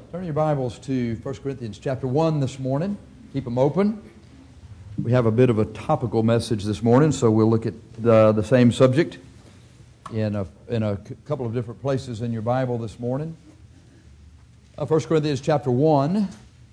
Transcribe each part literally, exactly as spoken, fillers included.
Turn your Bibles to First Corinthians chapter one this morning. Keep them open. We have a bit of a topical message this morning, so we'll look at the, the same subject in a, in a couple of different places in your Bible this morning. Uh, First Corinthians chapter one.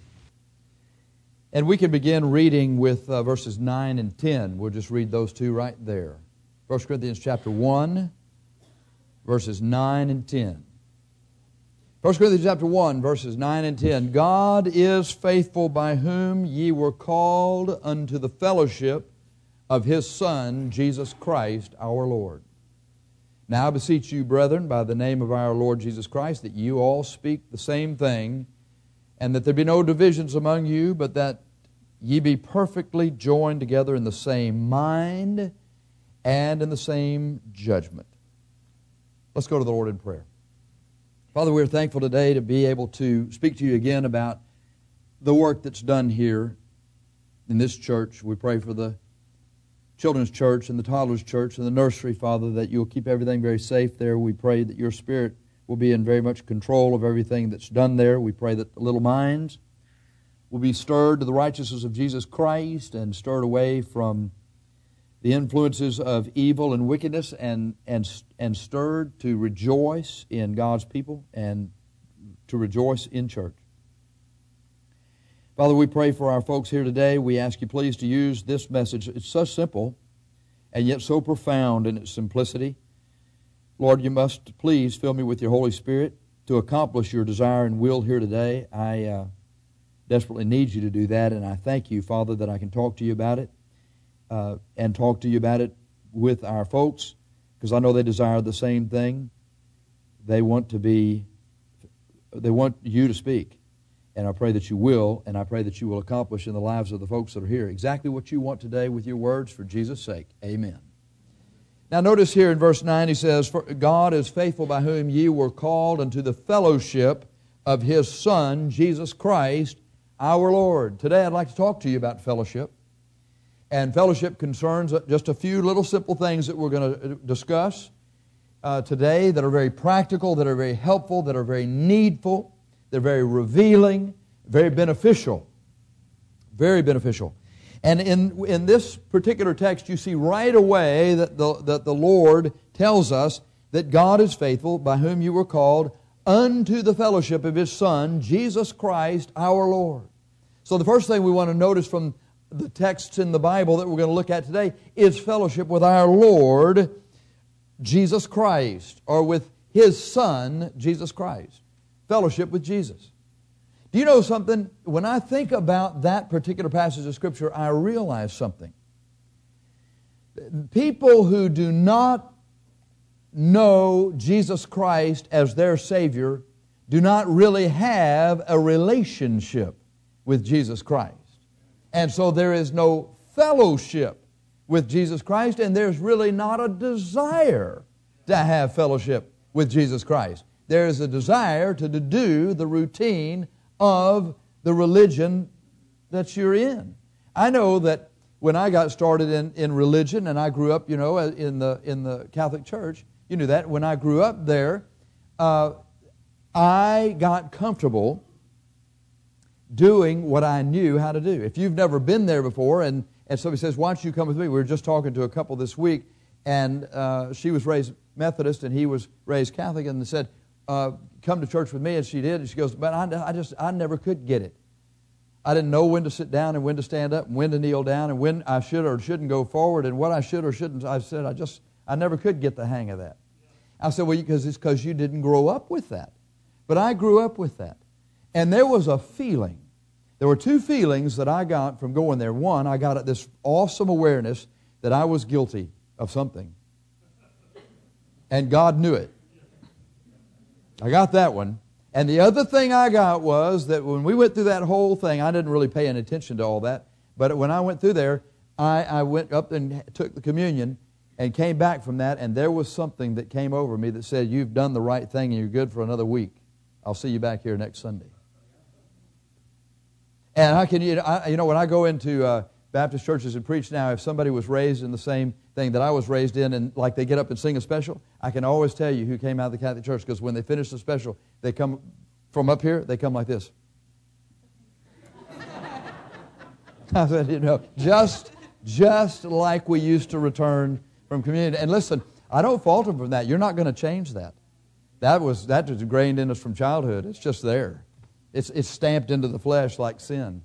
And we can begin reading with uh, verses nine and ten. We'll just read those two right there. First Corinthians chapter one, verses nine and ten. First Corinthians chapter one, verses nine and ten. God is faithful, by whom ye were called unto the fellowship of His Son, Jesus Christ, our Lord. Now I beseech you, brethren, by the name of our Lord Jesus Christ, that you all speak the same thing, and that there be no divisions among you, but that ye be perfectly joined together in the same mind and in the same judgment. Let's go to the Lord in prayer. Father, we're thankful today to be able to speak to you again about the work that's done here in this church. We pray for the children's church and the toddlers' church and the nursery, Father, that you'll keep everything very safe there. We pray that your Spirit will be in very much control of everything that's done there. We pray that the little minds will be stirred to the righteousness of Jesus Christ and stirred away from the influences of evil and wickedness, and, and, and stirred to rejoice in God's people and to rejoice in church. Father, we pray for our folks here today. We ask you please to use this message. It's so simple and yet so profound in its simplicity. Lord, you must please fill me with your Holy Spirit to accomplish your desire and will here today. I uh, desperately need you to do that, and I thank you, Father, that I can talk to you about it. Uh, and talk to you about it with our folks, because I know they desire the same thing. They want to be, they want you to speak, and I pray that you will, and I pray that you will accomplish in the lives of the folks that are here exactly what you want today with your words for Jesus' sake. Amen. Now notice here in verse nine he says, "For God is faithful, by whom ye were called unto the fellowship of His Son, Jesus Christ, our Lord." Today I'd like to talk to you about fellowship. And fellowship concerns just a few little simple things that we're going to discuss uh, today that are very practical, that are very helpful, that are very needful, they're very revealing, very beneficial. Very beneficial. And in, in this particular text, you see right away that the, that the Lord tells us that God is faithful, by whom you were called unto the fellowship of His Son, Jesus Christ, our Lord. So the first thing we want to notice from the texts in the Bible that we're going to look at today is fellowship with our Lord Jesus Christ, or with His Son, Jesus Christ. Fellowship with Jesus. Do you know something? When I think about that particular passage of Scripture, I realize something. People who do not know Jesus Christ as their Savior do not really have a relationship with Jesus Christ. And so there is no fellowship with Jesus Christ, and there's really not a desire to have fellowship with Jesus Christ. There is a desire to do the routine of the religion that you're in. I know that when I got started in, in religion, and I grew up, you know, in the in the Catholic Church, you knew that. When I grew up there, uh, I got comfortable doing what I knew how to do. If you've never been there before, and, and somebody says, "Why don't you come with me?" We were just talking to a couple this week, and uh, she was raised Methodist, and he was raised Catholic, and they said, uh, "Come to church with me," and she did, and she goes, "But I, I just, I never could get it. I didn't know when to sit down and when to stand up and when to kneel down and when I should or shouldn't go forward and what I should or shouldn't." I said, I just, I never could get the hang of that. I said, "Well, because it's because you didn't grow up with that." But I grew up with that. And there was a feeling. There were two feelings that I got from going there. One, I got this awesome awareness that I was guilty of something. And God knew it. I got that one. And the other thing I got was that when we went through that whole thing, I didn't really pay any attention to all that. But when I went through there, I, I went up and took the communion and came back from that. And there was something that came over me that said, "You've done the right thing and you're good for another week. I'll see you back here next Sunday." And I can, you know, I, you know when I go into uh, Baptist churches and preach now, if somebody was raised in the same thing that I was raised in, and like they get up and sing a special, I can always tell you who came out of the Catholic Church, because when they finish the special, they come From up here, they come like this. I said, you know, just, just like we used to return from communion. And listen, I don't fault them for that. You're not going to change that. That was that was ingrained in us from childhood. It's just there. It's it's stamped into the flesh like sin.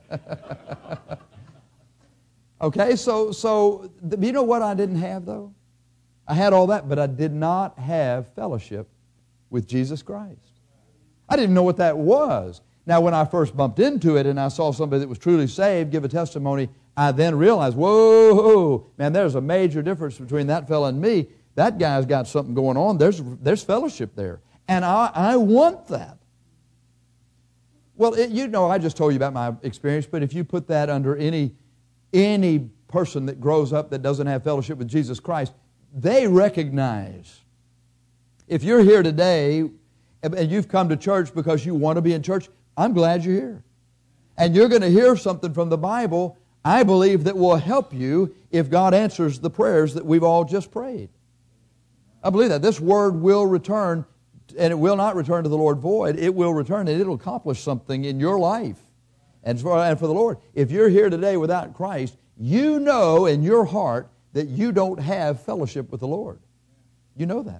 Okay, so so you know what I didn't have though? I had all that, but I did not have fellowship with Jesus Christ. I didn't know what that was. Now, when I first bumped into it and I saw somebody that was truly saved give a testimony, I then realized, whoa, man, there's a major difference between that fellow and me. That guy's got something going on. There's, there's fellowship there. And I, I want that. Well, it, you know, I just told you about my experience, but if you put that under any, any person that grows up that doesn't have fellowship with Jesus Christ, they recognize. If you're here today and you've come to church because you want to be in church, I'm glad you're here. And you're going to hear something from the Bible, I believe, that will help you if God answers the prayers that we've all just prayed. I believe that. This word will return, and it will not return to the Lord void. It will return, and it will accomplish something in your life and for, and for the Lord. If you're here today without Christ, you know in your heart that you don't have fellowship with the Lord. You know that.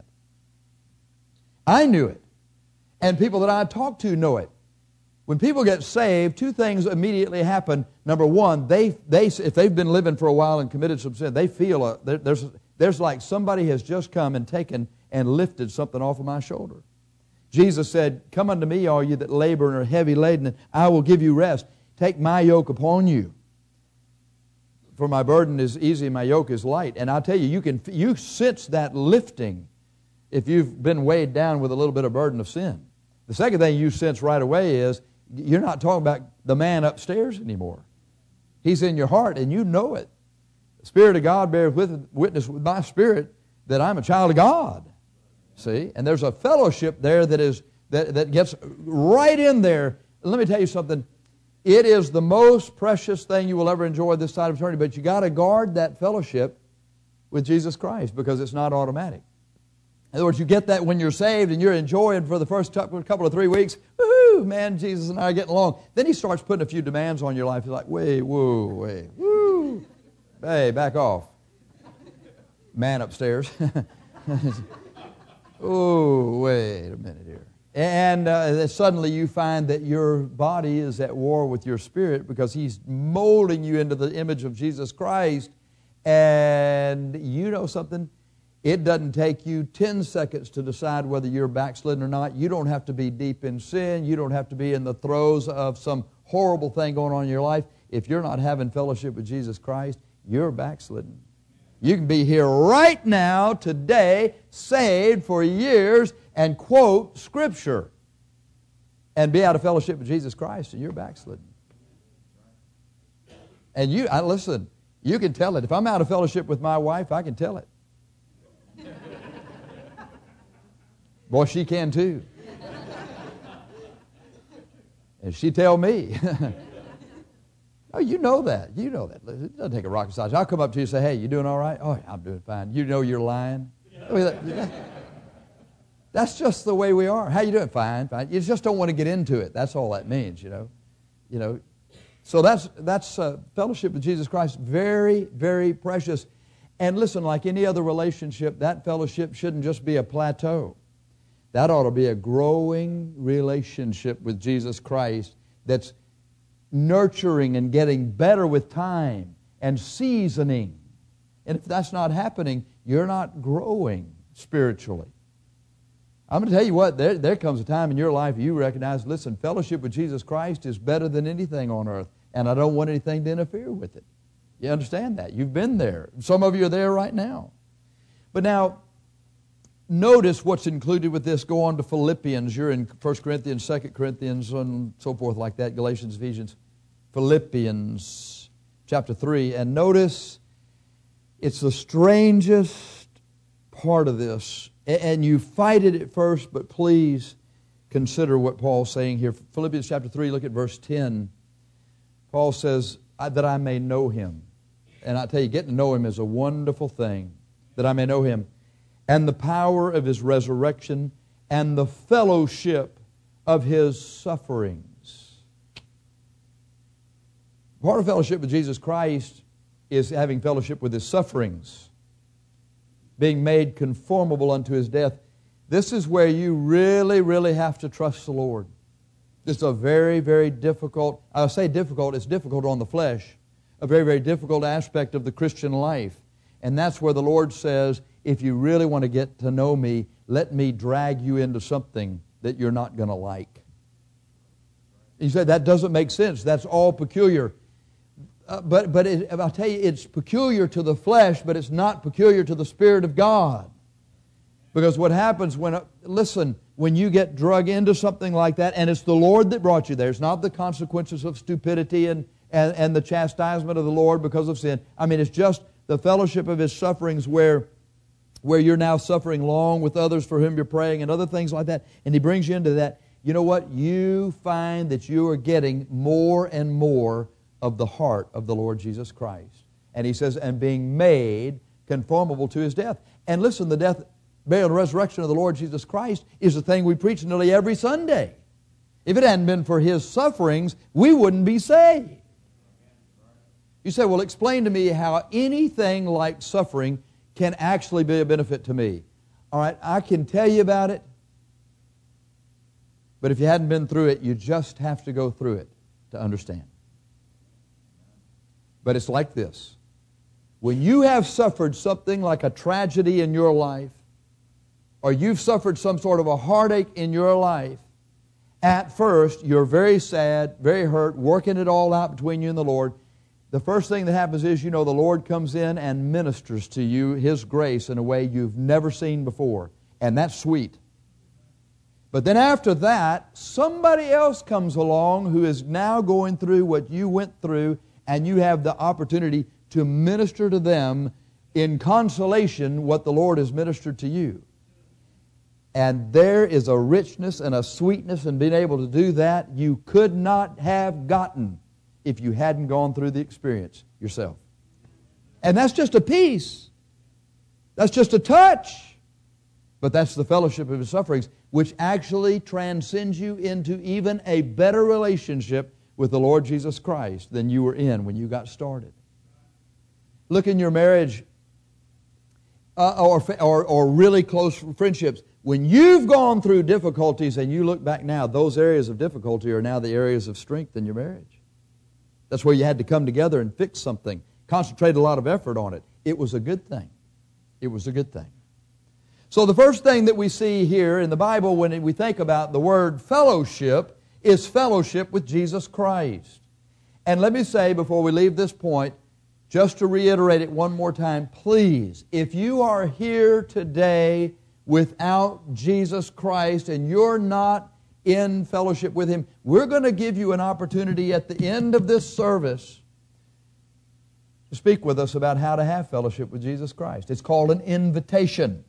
I knew it. And people that I talk to know it. When people get saved, two things immediately happen. Number one, they, they, if they've been living for a while and committed some sin, they feel a, there, there's, there's like somebody has just come and taken and lifted something off of my shoulder. Jesus said, "Come unto me, all you that labor and are heavy laden, and I will give you rest. Take my yoke upon you. For my burden is easy and my yoke is light." And I'll tell you, you can you sense that lifting if you've been weighed down with a little bit of burden of sin. The second thing you sense right away is you're not talking about the man upstairs anymore. He's in your heart, and you know it. The Spirit of God bears witness with my spirit that I'm a child of God. See? And there's a fellowship there that is that, that gets right in there. Let me tell you something. It is the most precious thing you will ever enjoy this side of eternity, but you got to guard that fellowship with Jesus Christ because it's not automatic. In other words, you get that when you're saved and you're enjoying for the first couple of three weeks. Woohoo, man, Jesus and I are getting along. Then He starts putting a few demands on your life. You're like, wait, whoa, wait, woo. Hey, back off. Man upstairs. Oh, wait a minute here. And uh, suddenly you find that your body is at war with your spirit because He's molding you into the image of Jesus Christ. And you know something? It doesn't take you ten seconds to decide whether you're backslidden or not. You don't have to be deep in sin. You don't have to be in the throes of some horrible thing going on in your life. If you're not having fellowship with Jesus Christ, you're backslidden. You can be here right now, today, saved for years, and quote Scripture, and be out of fellowship with Jesus Christ, and you're backslidden. And you, I, listen, you can tell it. If I'm out of fellowship with my wife, I can tell it. Boy, she can too. And she tell me. Oh, you know that. You know that. It doesn't take a rocket scientist. I'll come up to you and say, "Hey, you doing all right?" "Oh, yeah, I'm doing fine." You know you're lying. I mean, that, that, that's just the way we are. "How you doing?" "Fine, fine." You just don't want to get into it. That's all that means, you know. You know. So that's that's uh, fellowship with Jesus Christ. Very, very precious. And listen, like any other relationship, that fellowship shouldn't just be a plateau. That ought to be a growing relationship with Jesus Christ that's nurturing and getting better with time and seasoning. And if that's not happening, you're not growing spiritually. I'm going to tell you what, there, there comes a time in your life you recognize, listen, fellowship with Jesus Christ is better than anything on earth, and I don't want anything to interfere with it. You understand that? You've been there. Some of you are there right now. But now, notice what's included with this. Go on to Philippians. You're in First Corinthians, Second Corinthians, and so forth like that, Galatians, Ephesians. Philippians chapter three. And notice it's the strangest part of this. And you fight it at first, but please consider what Paul's saying here. Philippians chapter three, look at verse ten. Paul says, that I may know Him. And I tell you, getting to know Him is a wonderful thing. That I may know Him. And the power of His resurrection and the fellowship of His sufferings. Part of fellowship with Jesus Christ is having fellowship with His sufferings, being made conformable unto His death. This is where you really, really have to trust the Lord. It's a very, very difficult, I'll say difficult, it's difficult on the flesh, a very, very difficult aspect of the Christian life. And that's where the Lord says, if you really want to get to know me, let me drag you into something that you're not going to like. You say, that doesn't make sense. That's all peculiar. Uh, but but it, I'll tell you, it's peculiar to the flesh, but it's not peculiar to the Spirit of God. Because what happens when, uh, listen, when you get drug into something like that, and it's the Lord that brought you there, it's not the consequences of stupidity and, and, and the chastisement of the Lord because of sin. I mean, it's just the fellowship of His sufferings where, where you're now suffering along with others for whom you're praying and other things like that, and He brings you into that. You know what? You find that you are getting more and more of the heart of the Lord Jesus Christ. And He says, and being made conformable to His death. And listen, the death, burial, and resurrection of the Lord Jesus Christ is the thing we preach nearly every Sunday. If it hadn't been for His sufferings, we wouldn't be saved. You say, well, explain to me how anything like suffering can actually be a benefit to me. All right, I can tell you about it, but if you hadn't been through it, you just have to go through it to understand. But it's like this. When you have suffered something like a tragedy in your life, or you've suffered some sort of a heartache in your life, at first you're very sad, very hurt, working it all out between you and the Lord. The first thing that happens is, you know, the Lord comes in and ministers to you His grace in a way you've never seen before. And that's sweet. But then after that, somebody else comes along who is now going through what you went through, and you have the opportunity to minister to them in consolation what the Lord has ministered to you. And there is a richness and a sweetness in being able to do that you could not have gotten if you hadn't gone through the experience yourself. And that's just a piece. That's just a touch. But that's the fellowship of His sufferings, which actually transcends you into even a better relationship with the Lord Jesus Christ than you were in when you got started. Look in your marriage uh, or, or, or really close friendships. When you've gone through difficulties and you look back now, those areas of difficulty are now the areas of strength in your marriage. That's where you had to come together and fix something, concentrate a lot of effort on it. It was a good thing. It was a good thing. So the first thing that we see here in the Bible when we think about the word fellowship is fellowship with Jesus Christ. And let me say before we leave this point, just to reiterate it one more time, please, if you are here today without Jesus Christ and you're not in fellowship with Him, we're going to give you an opportunity at the end of this service to speak with us about how to have fellowship with Jesus Christ. It's called an invitation.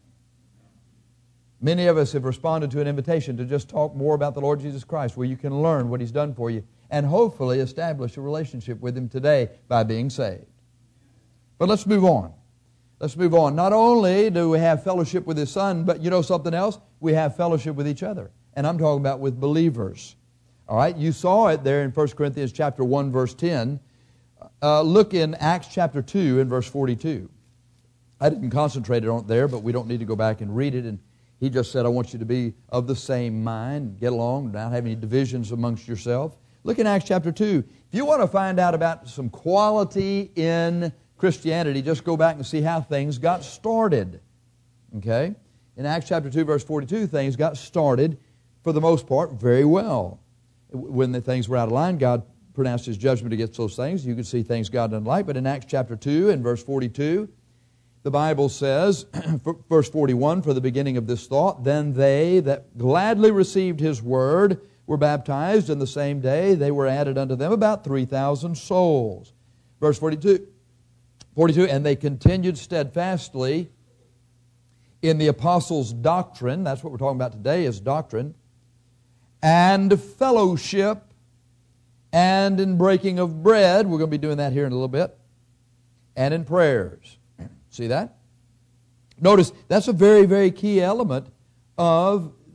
Many of us have responded to an invitation to just talk more about the Lord Jesus Christ, where you can learn what He's done for you and hopefully establish a relationship with Him today by being saved. But let's move on. Let's move on. Not only do we have fellowship with His Son, but you know something else? We have fellowship with each other. And I'm talking about with believers. All right, you saw it there in First Corinthians chapter one, verse ten. Uh, look in Acts chapter two and verse forty-two. I didn't concentrate on it there, but we don't need to go back and read it. And he just said, I want you to be of the same mind, get along, not have any divisions amongst yourself. Look in Acts chapter two. If you want to find out about some quality in Christianity, just go back and see how things got started. Okay? In Acts chapter two, verse forty-two, things got started, for the most part, very well. When the things were out of line, God pronounced His judgment against those things. You could see things God didn't like. But in Acts chapter two and verse forty-two, the Bible says, verse forty-one, for the beginning of this thought, then they that gladly received His word were baptized, and the same day they were added unto them about three thousand souls. Verse forty-two, forty-two, and they continued steadfastly in the apostles' doctrine. That's what we're talking about today, is doctrine. And fellowship, and in breaking of bread. We're going to be doing that here in a little bit. And in prayers. See that? Notice, that's a very, very key element of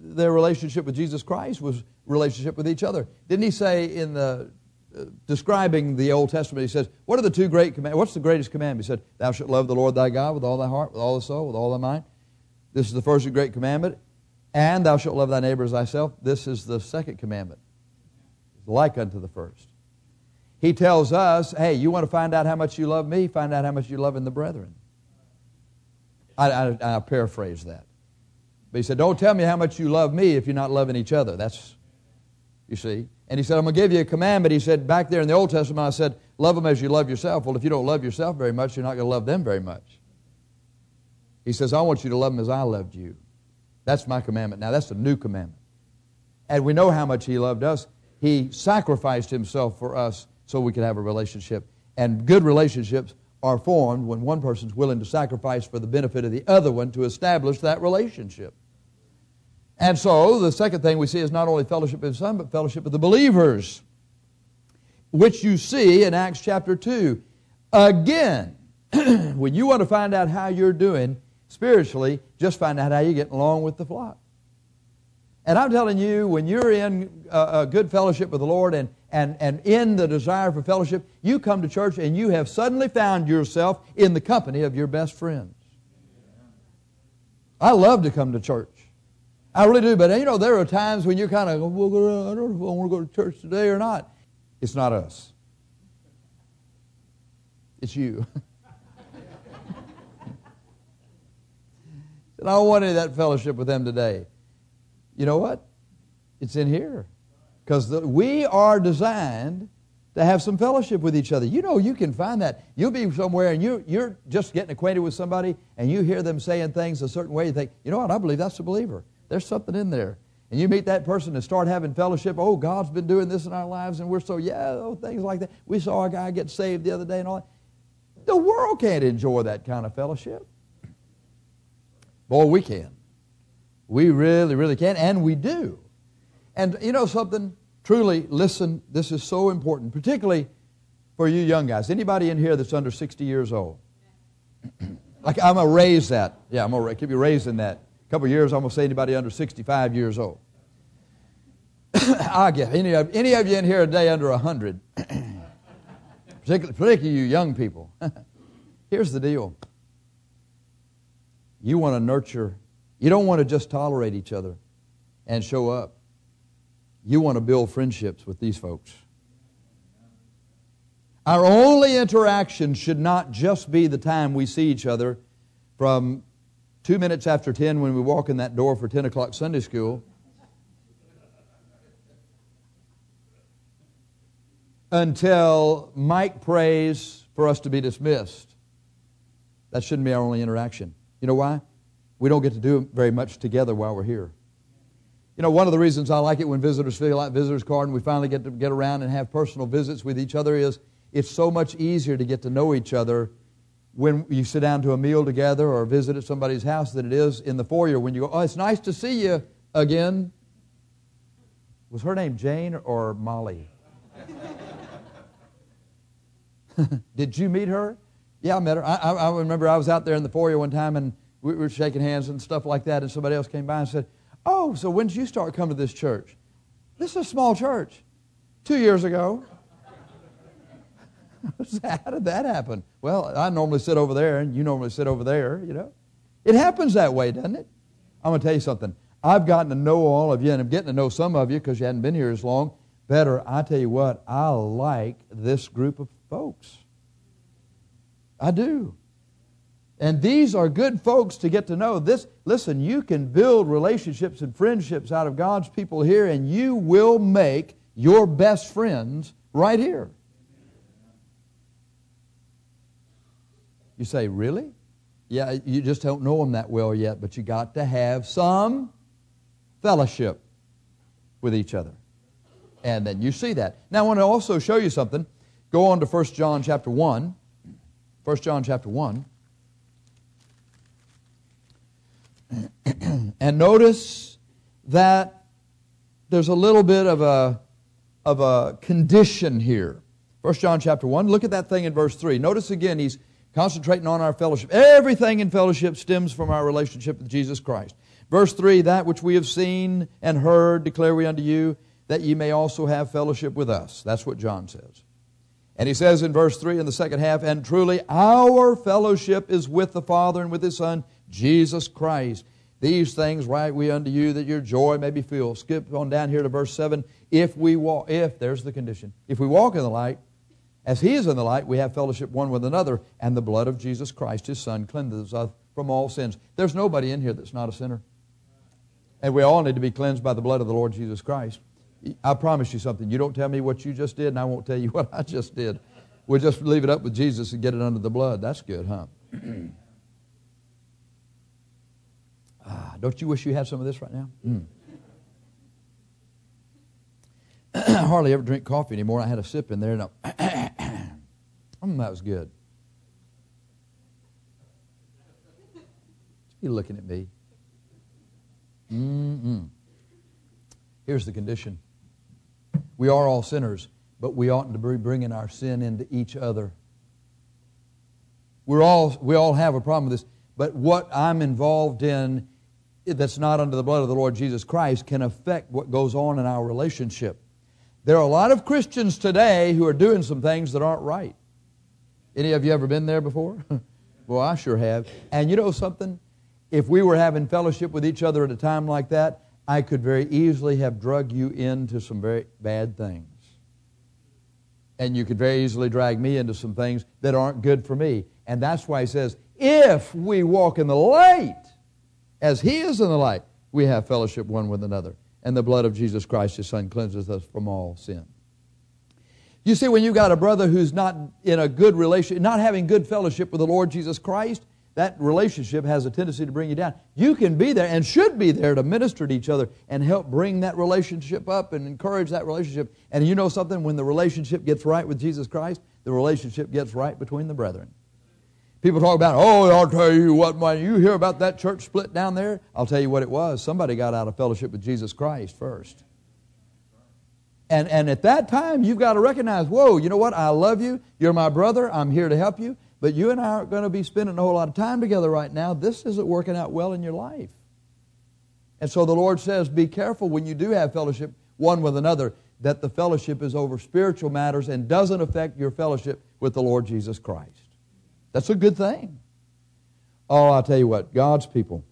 their relationship with Jesus Christ was relationship with each other. Didn't he say in the, uh, describing the Old Testament, he says, what are the two great commandments? What's the greatest commandment? He said, thou shalt love the Lord thy God with all thy heart, with all thy soul, with all thy mind. This is the first and great commandment. And thou shalt love thy neighbor as thyself. This is the second commandment. It's like unto the first. He tells us, hey, you want to find out how much you love me? Find out how much you love in the brethren. I, I, I paraphrase that. But he said, don't tell me how much you love me if you're not loving each other. That's, you see. And he said, I'm going to give you a commandment. He said, back there in the Old Testament, I said, love them as you love yourself. Well, if you don't love yourself very much, you're not going to love them very much. He says, I want you to love them as I loved you. That's my commandment. Now, that's the new commandment. And we know how much he loved us. He sacrificed himself for us so we could have a relationship. And good relationships are formed when one person's willing to sacrifice for the benefit of the other one to establish that relationship. And so the second thing we see is not only fellowship with the Son, but fellowship with the believers, which you see in Acts chapter two. Again, when you want to find out how you're doing spiritually, just find out how you're getting along with the flock. And I'm telling you, when you're in a, a good fellowship with the Lord and, and, and in the desire for fellowship, you come to church and you have suddenly found yourself in the company of your best friends. I love to come to church. I really do. But, you know, there are times when you're kind of, well, I don't know if I want to go to church today or not. It's not us. It's you. And I don't want any of that fellowship with them today. You know what? It's in here. Because we are designed to have some fellowship with each other. You know, you can find that. You'll be somewhere and you, you're just getting acquainted with somebody and you hear them saying things a certain way. You think, you know what? I believe that's a believer. There's something in there. And you meet that person and start having fellowship. Oh, God's been doing this in our lives and we're so, yeah, oh, things like that. We saw a guy get saved the other day and all that. The world can't enjoy that kind of fellowship. Boy, we can. We really, really can, and we do. And you know something? Truly, listen, this is so important, particularly for you young guys. Anybody in here that's under sixty years old? Like, I'm going to raise that. Yeah, I'm going to keep you raising that. A couple of years, I'm going to say anybody under sixty-five years old. I guess any of, any of you in here today under one hundred, particularly, particularly you young people. Here's the deal. You want to nurture. You don't want to just tolerate each other and show up. You want to build friendships with these folks. Our only interaction should not just be the time we see each other from two minutes after ten when we walk in that door for ten o'clock Sunday school until Mike prays for us to be dismissed. That shouldn't be our only interaction. You know why? We don't get to do very much together while we're here. You know, one of the reasons I like it when visitors fill out visitors card and we finally get to get around and have personal visits with each other is it's so much easier to get to know each other when you sit down to a meal together or visit at somebody's house than it is in the foyer when you go, oh, it's nice to see you again. Was her name Jane or Molly? Did you meet her? Yeah, I met her. I, I, I remember I was out there in the foyer one time and we were shaking hands and stuff like that, and somebody else came by and said, oh, so when did you start coming to this church? This is a small church. Two years ago. How did that happen? Well, I normally sit over there, and you normally sit over there, you know. It happens that way, doesn't it? I'm going to tell you something. I've gotten to know all of you, and I'm getting to know some of you because you hadn't been here as long. Better, I tell you what, I like this group of folks. I do. And these are good folks to get to know. This, listen, you can build relationships and friendships out of God's people here, and you will make your best friends right here. You say, really? Yeah, you just don't know them that well yet, but you got to have some fellowship with each other. And then you see that. Now, I want to also show you something. Go on to First John chapter one. First John chapter one. And notice that there's a little bit of a, of a condition here. First John chapter one, look at that thing in verse three. Notice again, he's concentrating on our fellowship. Everything in fellowship stems from our relationship with Jesus Christ. Verse three, that which we have seen and heard declare we unto you, that ye may also have fellowship with us. That's what John says. And he says in verse three in the second half, and truly our fellowship is with the Father and with His Son, Jesus Christ. These things write we unto you, that your joy may be filled. Skip on down here to verse seven. If we walk, if, there's the condition. If we walk in the light, as He is in the light, we have fellowship one with another, and the blood of Jesus Christ, His Son, cleanses us from all sins. There's nobody in here that's not a sinner. And we all need to be cleansed by the blood of the Lord Jesus Christ. I promise you something. You don't tell me what you just did, and I won't tell you what I just did. We'll just leave it up with Jesus and get it under the blood. That's good, huh? ah, don't you wish you had some of this right now? Mm. I hardly ever drink coffee anymore. I had a sip in there, and I, mm, that was good. You're looking at me. Mm-mm. Here's the condition. We are all sinners, but we oughtn't to be bringing our sin into each other. We're all, we all have a problem with this, but what I'm involved in that's not under the blood of the Lord Jesus Christ can affect what goes on in our relationship. There are a lot of Christians today who are doing some things that aren't right. Any of you ever been there before? Well, I sure have. And you know something? If we were having fellowship with each other at a time like that, I could very easily have drug you into some very bad things. And you could very easily drag me into some things that aren't good for me. And that's why he says, if we walk in the light, as He is in the light, we have fellowship one with another. And the blood of Jesus Christ, His Son, cleanses us from all sin. You see, when you've got a brother who's not in a good relationship, not having good fellowship with the Lord Jesus Christ, that relationship has a tendency to bring you down. You can be there and should be there to minister to each other and help bring that relationship up and encourage that relationship. And you know something? When the relationship gets right with Jesus Christ, the relationship gets right between the brethren. People talk about, oh, I'll tell you what, when you hear about that church split down there, I'll tell you what it was. Somebody got out of fellowship with Jesus Christ first. And, and at that time, you've got to recognize, whoa, you know what? I love you. You're my brother. I'm here to help you. But you and I aren't going to be spending a whole lot of time together right now. This isn't working out well in your life. And so the Lord says, be careful when you do have fellowship one with another, that the fellowship is over spiritual matters and doesn't affect your fellowship with the Lord Jesus Christ. That's a good thing. Oh, I'll tell you what, God's people,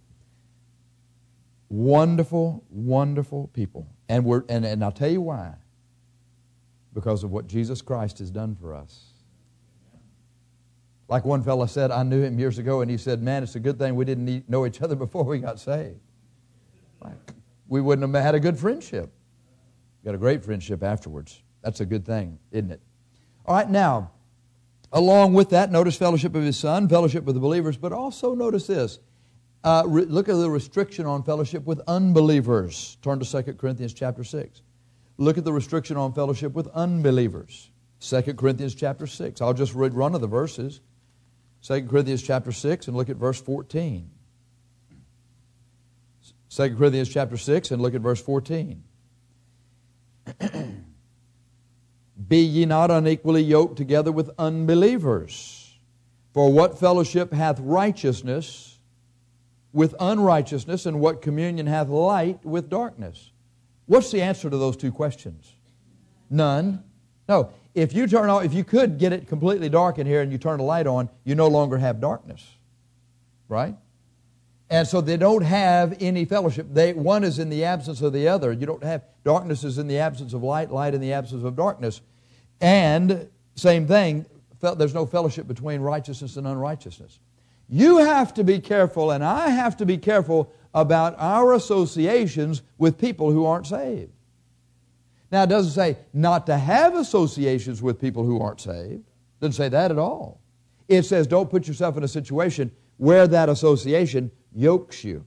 wonderful, wonderful people. And, we're, and, and I'll tell you why. Because of what Jesus Christ has done for us. Like one fellow said, I knew him years ago, and he said, man, it's a good thing we didn't need, know each other before we got saved. Like, we wouldn't have had a good friendship. We got a great friendship afterwards. That's a good thing, isn't it? All right, now, along with that, notice fellowship of His Son, fellowship with the believers, but also notice this. Uh, re- look at the restriction on fellowship with unbelievers. Turn to Second Corinthians chapter six. Look at the restriction on fellowship with unbelievers. Second Corinthians chapter six. I'll just read one of the verses. Second Corinthians chapter six, and look at verse fourteen. Second Corinthians chapter six, and look at verse fourteen. Be ye not unequally yoked together with unbelievers. For what fellowship hath righteousness with unrighteousness, and what communion hath light with darkness? What's the answer to those two questions? None. No. If you turn on, if you could get it completely dark in here and you turn the light on, you no longer have darkness. Right? And so they don't have any fellowship. They, one is in the absence of the other. You don't have, darkness is in the absence of light, light in the absence of darkness. And same thing, there's no fellowship between righteousness and unrighteousness. You have to be careful, and I have to be careful about our associations with people who aren't saved. Now, it doesn't say not to have associations with people who aren't saved. It doesn't say that at all. It says don't put yourself in a situation where that association yokes you.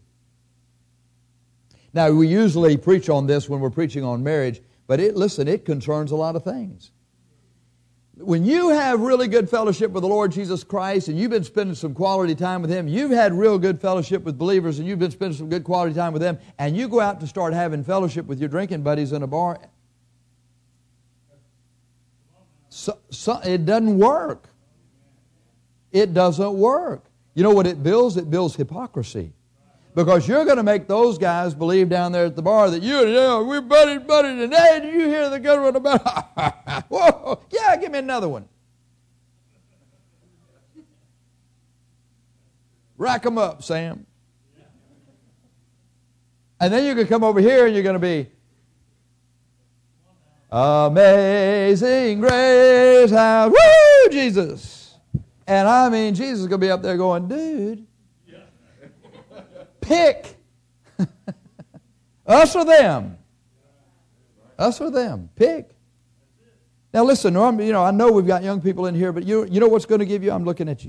Now, we usually preach on this when we're preaching on marriage, but it, listen, it concerns a lot of things. When you have really good fellowship with the Lord Jesus Christ and you've been spending some quality time with Him, you've had real good fellowship with believers and you've been spending some good quality time with them, and you go out to start having fellowship with your drinking buddies in a bar, So, so, it doesn't work. It doesn't work. You know what it builds? It builds hypocrisy. Because you're going to make those guys believe down there at the bar that you, you know, we're buddy buddy today. Did you hear the good one about? Whoa, yeah, give me another one. Rack them up, Sam. And then you can come over here and you're going to be, Amazing Grace, how, woo, Jesus. And I mean, Jesus is going to be up there going, dude, pick. Us or them. Us or them. Pick. Now listen, you know, I know we've got young people in here, but you, you know what's going to give you? I'm looking at you.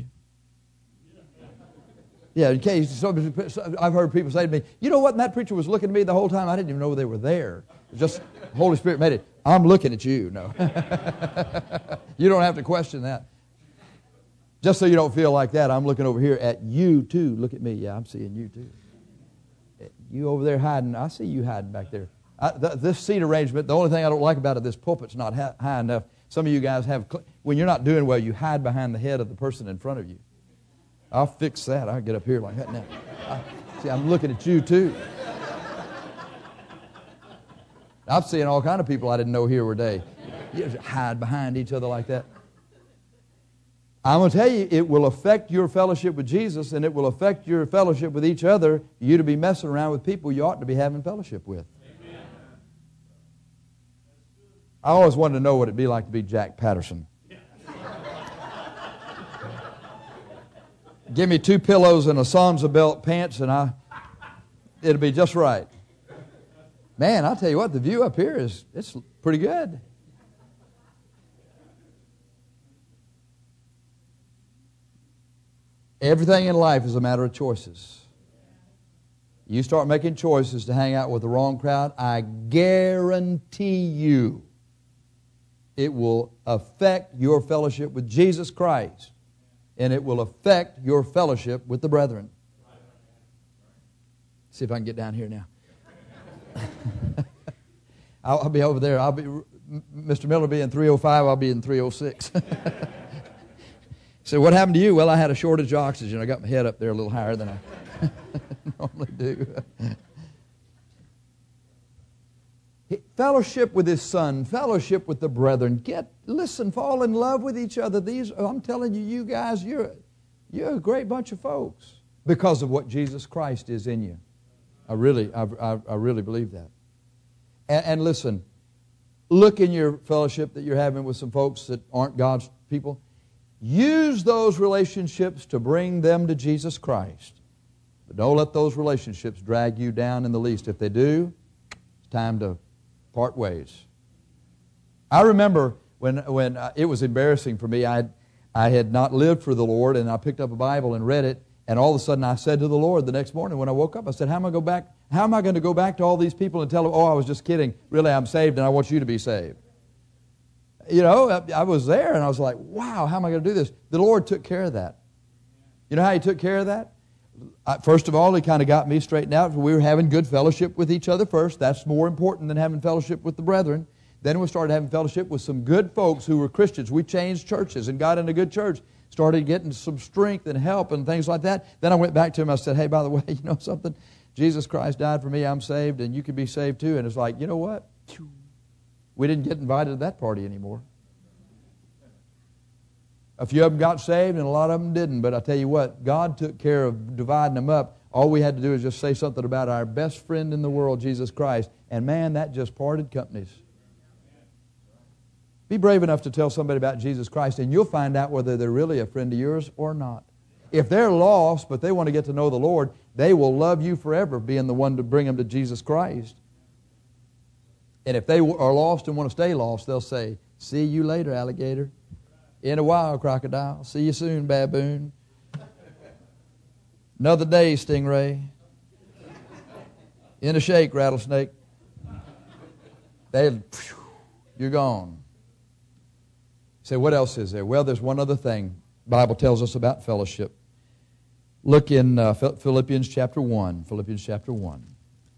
Yeah, in case I've heard people say to me, you know what, and that preacher was looking at me the whole time. I didn't even know they were there. Just the Holy Spirit made it. I'm looking at you. No. You don't have to question that. Just so you don't feel like that, I'm looking over here at you too. Look at me. Yeah, I'm seeing you too. You over there hiding. I see you hiding back there. I, th- this seat arrangement, the only thing I don't like about it, this pulpit's not ha- high enough. Some of you guys have, cl- when you're not doing well, you hide behind the head of the person in front of you. I'll fix that. I'll get up here like that now. I, see, I'm looking at you too. I'm seeing all kind of people I didn't know here were they. You just hide behind each other like that. I'm going to tell you, it will affect your fellowship with Jesus, and it will affect your fellowship with each other, you to be messing around with people you ought to be having fellowship with. Amen. I always wanted to know what it'd be like to be Jack Patterson. Give me two pillows and a Sansa belt pants, and I, it'll be just right. Man, I'll tell you what, the view up here is it's pretty good. Everything in life is a matter of choices. You start making choices to hang out with the wrong crowd, I guarantee you it will affect your fellowship with Jesus Christ. And it will affect your fellowship with the brethren. See if I can get down here now. I'll, I'll be over there. I'll be Mister Miller will be in three oh five. I'll be in three oh six. So what happened to you? Well, I had a shortage of oxygen. I got my head up there a little higher than I normally do. Fellowship with his son, fellowship with the brethren. Get, listen, fall in love with each other. These, I'm telling you, you guys, you're, you're a great bunch of folks because of what Jesus Christ is in you. I really, I, I, I really believe that. And, and listen, look in your fellowship that you're having with some folks that aren't God's people. Use those relationships to bring them to Jesus Christ. But don't let those relationships drag you down in the least. If they do, it's time to part ways. I remember when when uh, it was embarrassing for me. I had, I had not lived for the Lord, and I picked up a Bible and read it, and all of a sudden I said to the Lord the next morning when I woke up, I said, how am I, go back, how am I going to go back to all these people and tell them, oh, I was just kidding. Really, I'm saved, and I want you to be saved. You know, I, I was there, and I was like, wow, how am I going to do this? The Lord took care of that. You know how He took care of that? I, first of all, He kind of got me straightened out. We were having good fellowship with each other first. That's more important than having fellowship with the brethren. Then we started having fellowship with some good folks who were Christians. We changed churches and got in a good church. Started getting some strength and help and things like that. Then I went back to him. I said, hey, by the way, you know something? Jesus Christ died for me. I'm saved, and you can be saved too. And it's like, you know what? We didn't get invited to that party anymore. A few of them got saved, and a lot of them didn't. But I tell you what, God took care of dividing them up. All we had to do is just say something about our best friend in the world, Jesus Christ. And man, that just parted companies. Be brave enough to tell somebody about Jesus Christ, and you'll find out whether they're really a friend of yours or not. If they're lost, but they want to get to know the Lord, they will love you forever, being the one to bring them to Jesus Christ. And if they are lost and want to stay lost, they'll say, see you later, alligator. In a while, crocodile. See you soon, baboon. Another day, stingray. In a shake, rattlesnake. They, you're gone. Say, what else is there? Well, there's one other thing the Bible tells us about fellowship. Look in uh, Philippians chapter one. Philippians chapter one.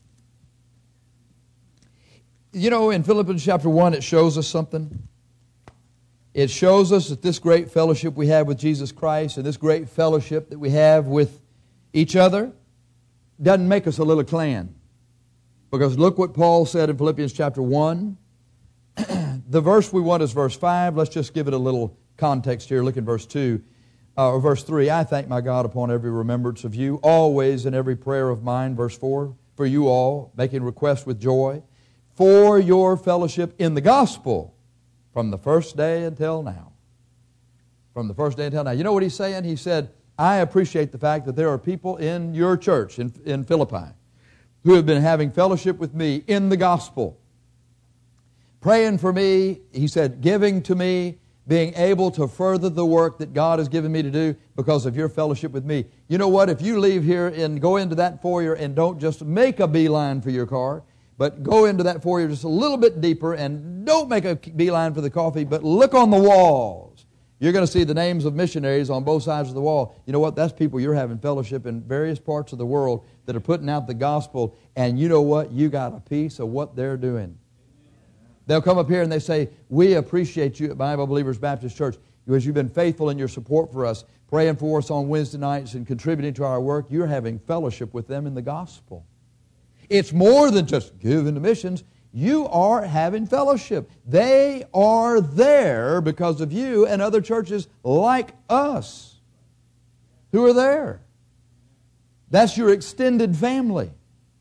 You know, in Philippians chapter one, it shows us something. It shows us that this great fellowship we have with Jesus Christ and this great fellowship that we have with each other, doesn't make us a little clan. Because look what Paul said in Philippians chapter one. The verse we want is verse five. Let's just give it a little context here. Look at verse two. Uh, or verse three. I thank my God upon every remembrance of you, always in every prayer of mine. Verse four. For you all, making request with joy, for your fellowship in the gospel from the first day until now. From the first day until now. You know what he's saying? He said, I appreciate the fact that there are people in your church in, in Philippi who have been having fellowship with me in the gospel. Praying for me, he said, giving to me, being able to further the work that God has given me to do because of your fellowship with me. You know what? If you leave here and go into that foyer and don't just make a beeline for your car, but go into that foyer just a little bit deeper and don't make a beeline for the coffee, but look on the walls. You're going to see the names of missionaries on both sides of the wall. You know what? That's people you're having fellowship in various parts of the world that are putting out the gospel, and you know what? You got a piece of what they're doing. They'll come up here and they say, we appreciate you at Bible Believers Baptist Church because you've been faithful in your support for us, praying for us on Wednesday nights and contributing to our work. You're having fellowship with them in the gospel. It's more than just giving to missions. You are having fellowship. They are there because of you and other churches like us who are there. That's your extended family.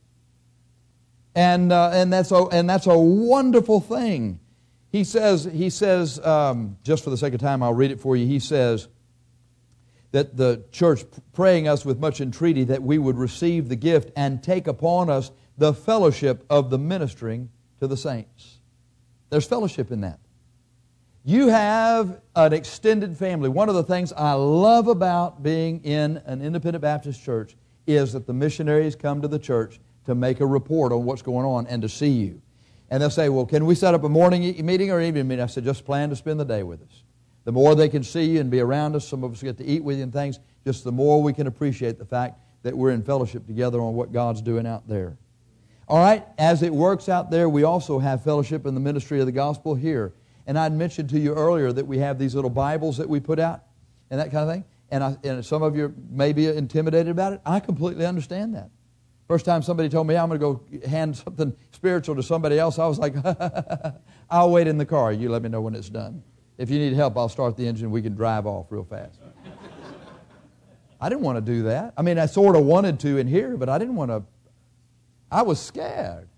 And uh, and that's a and that's a wonderful thing. He says he says um, just for the sake of time, I'll read it for you. He says that the church praying us with much entreaty that we would receive the gift and take upon us the fellowship of the ministering to the saints. There's fellowship in that. You have an extended family. One of the things I love about being in an independent Baptist church is that the missionaries come to the church to make a report on what's going on and to see you. And they'll say, well, can we set up a morning meeting or evening meeting? I said, just plan to spend the day with us. The more they can see you and be around us, some of us get to eat with you and things, just the more we can appreciate the fact that we're in fellowship together on what God's doing out there. All right, as it works out there, we also have fellowship in the ministry of the gospel here. And I'd mentioned to you earlier that we have these little Bibles that we put out and that kind of thing. And, I, and some of you may be intimidated about it. I completely understand that. First time somebody told me I'm going to go hand something spiritual to somebody else, I was like, I'll wait in the car. You let me know when it's done. If you need help, I'll start the engine. We can drive off real fast. I didn't want to do that. I mean, I sort of wanted to in here, but I didn't want to. I was scared.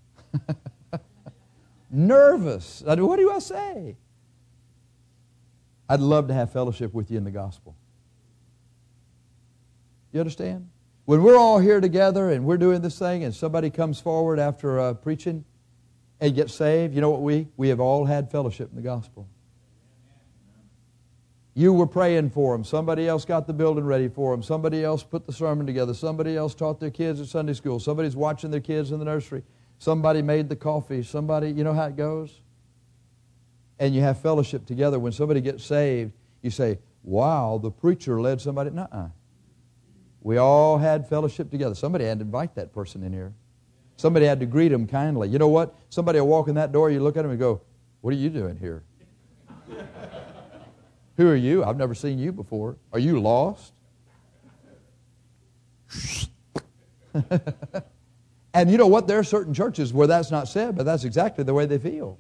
Nervous. I mean, what do I say? I'd love to have fellowship with you in the gospel. You understand? When we're all here together and we're doing this thing and somebody comes forward after uh, preaching and gets saved, you know what we? We have all had fellowship in the gospel. You were praying for them. Somebody else got the building ready for them. Somebody else put the sermon together. Somebody else taught their kids at Sunday school. Somebody's watching their kids in the nursery. Somebody made the coffee. Somebody, you know how it goes? And you have fellowship together. When somebody gets saved, you say, wow, the preacher led somebody. Nuh-uh. We all had fellowship together. Somebody had to invite that person in here. Somebody had to greet them kindly. You know what? Somebody will walk in that door, you look at them and go, what are you doing here? Who are you? I've never seen you before. Are you lost? And you know what? There are certain churches where that's not said, but that's exactly the way they feel.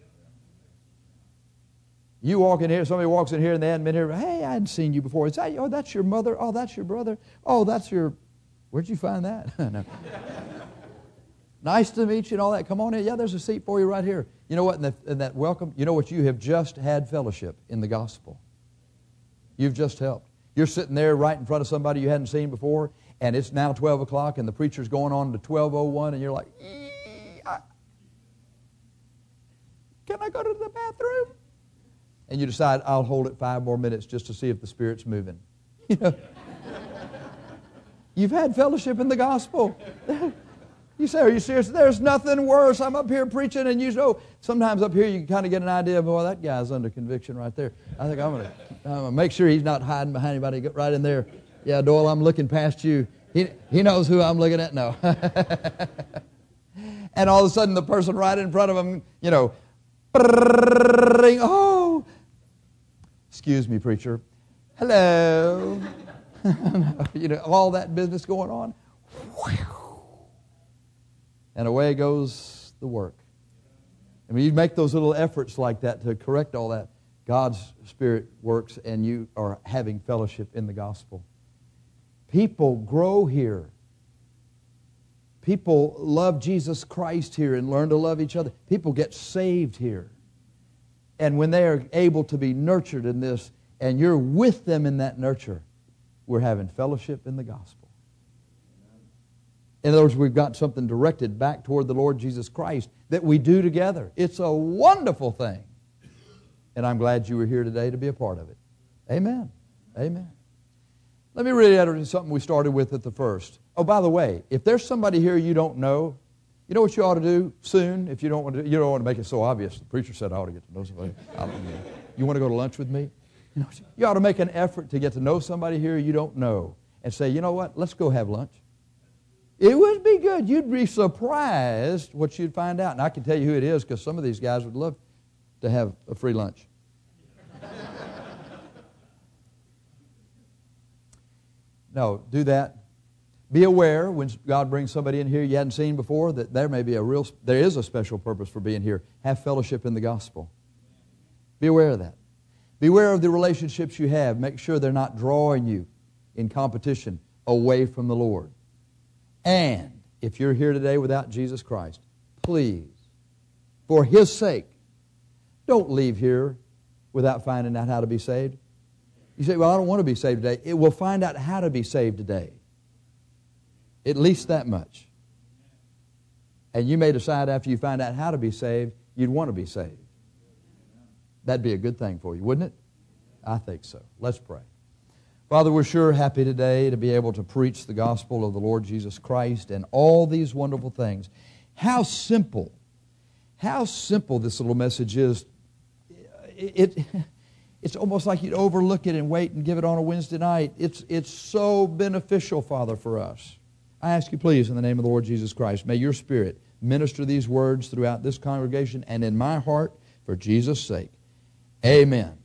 You walk in here, somebody walks in here and they hadn't been here. Hey, I hadn't seen you before. It's, oh, that's your mother. Oh, that's your brother. Oh, that's your... Where'd you find that? No. Nice to meet you and all that. Come on in. Yeah, there's a seat for you right here. You know what? In, the, in that welcome, you know what? You have just had fellowship in the gospel. You've just helped. You're sitting there right in front of somebody you hadn't seen before, and it's now twelve o'clock, and the preacher's going on to twelve oh one, and you're like, I, can I go to the bathroom? And you decide, I'll hold it five more minutes just to see if the Spirit's moving. You know, you've had fellowship in the gospel. You say, are you serious? There's nothing worse. I'm up here preaching, and you know, sometimes up here you can kind of get an idea of, well, that guy's under conviction right there. I think I'm going to I'm gonna make sure he's not hiding behind anybody. Get right in there. Yeah, Doyle, I'm looking past you. He, he knows who I'm looking at. No. And all of a sudden, the person right in front of him, you know, oh, excuse me, preacher. Hello. You know, all that business going on. and away goes the work. And when you make those little efforts like that to correct all that, God's Spirit works and you are having fellowship in the gospel. People grow here. People love Jesus Christ here and learn to love each other. People get saved here. And when they are able to be nurtured in this, and you're with them in that nurture, we're having fellowship in the gospel. In other words, we've got something directed back toward the Lord Jesus Christ that we do together. It's a wonderful thing. And I'm glad you were here today to be a part of it. Amen. Amen. Let me read out something we started with at the first. Oh, by the way, if there's somebody here you don't know, you know what you ought to do soon? If you don't want to, you don't want to make it so obvious. The preacher said I ought to get to know somebody. I don't know. You want to go to lunch with me? You know, you ought to make an effort to get to know somebody here you don't know and say, you know what? Let's go have lunch. It would be good. You'd be surprised what you'd find out. And I can tell you who it is because some of these guys would love to have a free lunch. No, do that. Be aware when God brings somebody in here you hadn't seen before that there may be a real, there is a special purpose for being here. Have fellowship in the gospel. Be aware of that. Beware of the relationships you have. Make sure they're not drawing you in competition away from the Lord. And if you're here today without Jesus Christ, please, for His sake, don't leave here without finding out how to be saved. You say, well, I don't want to be saved today. It will find out how to be saved today. At least that much. And you may decide after you find out how to be saved, you'd want to be saved. That'd be a good thing for you, wouldn't it? I think so. Let's pray. Father, we're sure happy today to be able to preach the gospel of the Lord Jesus Christ and all these wonderful things. How simple, how simple this little message is. It, it, it's almost like you'd overlook it and wait and give it on a Wednesday night. It's, it's so beneficial, Father, for us. I ask you, please, in the name of the Lord Jesus Christ, may your Spirit minister these words throughout this congregation and in my heart for Jesus' sake. Amen.